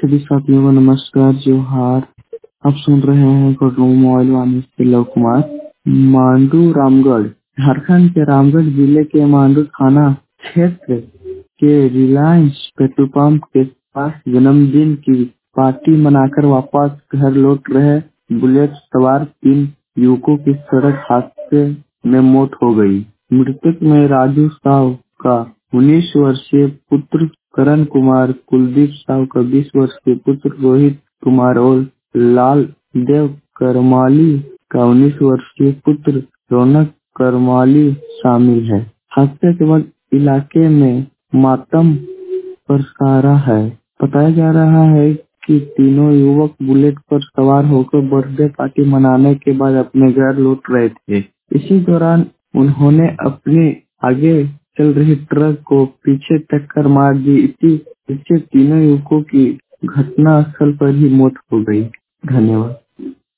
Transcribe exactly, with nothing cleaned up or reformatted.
सभी साथियों को नमस्कार, जोहार। आप सुन रहे हैं कोटरू मोबाइल वाणी से लव कुमार। मांडू रामगढ़ झारखंड के रामगढ़ जिले के मांडू थाना क्षेत्र के रिलायंस पेट्रोल पंप के पास जन्मदिन की पार्टी मनाकर वापस घर लौट रहे बुलेट सवार तीन युवकों की सड़क हादसे में मौत हो गई। मृतक में राजू साव का उन्नीस वर्षीय पुत्र करण कुमार, कुलदीप साव का बीस वर्षीय पुत्र रोहित कुमार और लाल देव करमाली का उन्नीस वर्षीय पुत्र रौनक करमाली शामिल है। हादसे के बाद इलाके में मातम बरसारा है। बताया जा रहा है कि तीनों युवक बुलेट पर सवार होकर बर्थडे पार्टी मनाने के बाद अपने घर लौट रहे थे। इसी दौरान उन्होंने अपने आगे चल रही ट्रक को पीछे टक्कर मार दी। इसी इससे तीनों युवकों की घटना स्थल पर ही मौत हो गई। धन्यवाद।